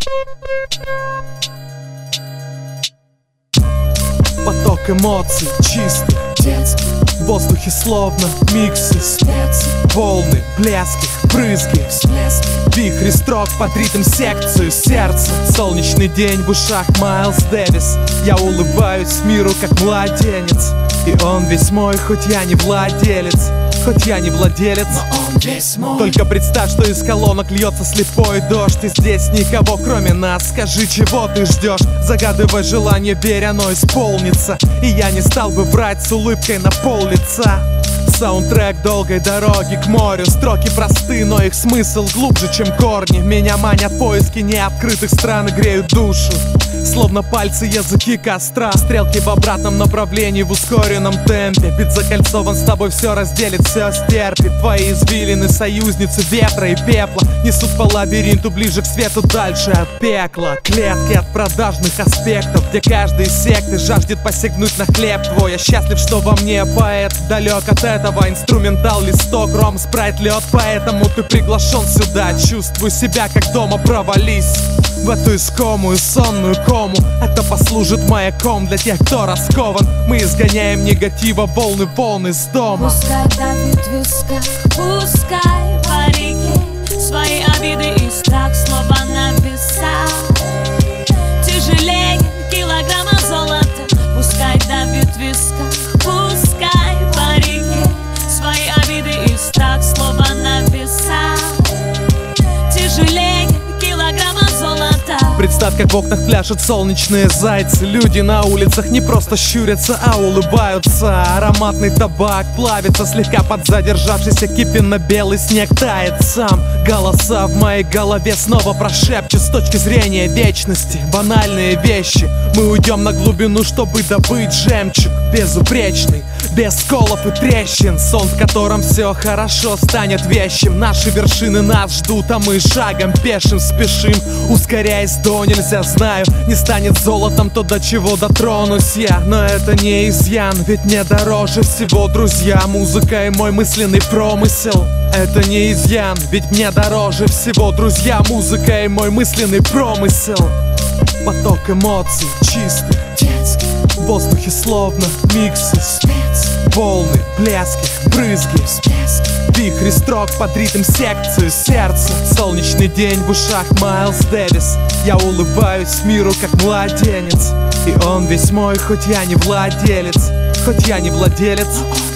Поток эмоций чистых, детских, в воздухе словно миксы, специи, волны, блески, брызги, всплески, вихри строк под ритм секцию сердца. Солнечный день в ушах Майлз Дэвис. Я улыбаюсь миру как младенец, и он весь мой, хоть я не владелец. Хоть я не владелец, но он весь мой. только представь, что из колонок льется слепой дождь, и здесь никого кроме нас. Скажи, чего ты ждешь? Загадывай желание, верь, оно исполнится. И я не стал бы врать с улыбкой на пол лица. Саундтрек долгой дороги к морю. Строки просты, но их смысл глубже, чем корни. Меня манят поиски неоткрытых стран и греют душу, словно пальцы, языки костра. Стрелки в обратном направлении, в ускоренном темпе. Бит закольцован, с тобой все разделит, все стерпит. Твои извилины, союзницы ветра и пепла, несут по лабиринту ближе к свету, дальше от пекла. Клетки от продажных аспектов, где каждый из секты жаждет посягнуть на хлеб твой. Я счастлив, что во мне поэт, далек от этого. Инструментал, листок, ром, спрайт, лед. Поэтому ты приглашен сюда. Чувствуй себя как дома, провались в эту искомую сонную кому. Это послужит маяком для тех, кто раскован. Мы изгоняем негатива, волны с дома. Пускай давит в висках, пускай по реке свои обиды и страх слова на весах тяжелее килограмма золота. Пускай давит в висках, пускай по реке свои обиды и страх слова на весах тяжелее килограмма золота. Представь, как в окнах пляшут солнечные зайцы. Люди на улицах не просто щурятся, а улыбаются. Ароматный табак плавится, слегка подзадержавшийся кипенно-белый снег тает сам. Голоса в моей голове снова прошепчут с точки зрения вечности банальные вещи. Мы уйдем на глубину, чтобы добыть жемчуг безупречный, без сколов и трещин. Сон, в котором все хорошо станет вещим. Наши вершины нас ждут, а мы шагом пешим спешим, ускоряясь до нельзя. Знаю, не станет золотом то, до чего дотронусь я, но это не изъян, ведь мне дороже всего, друзья, музыка и мой мысленный промысел. Это не изъян, ведь мне дороже всего, друзья, музыка и мой мысленный промысел. Поток эмоций чистых, Детских, в воздухе словно миксы, специи, волны, блески, брызги, всплески, вихри строк под ритм секцию сердца. Солнечный день в ушах Майлз Дэвис. Я улыбаюсь миру как младенец, и он весь мой, хоть я не владелец. Хоть я не владелец,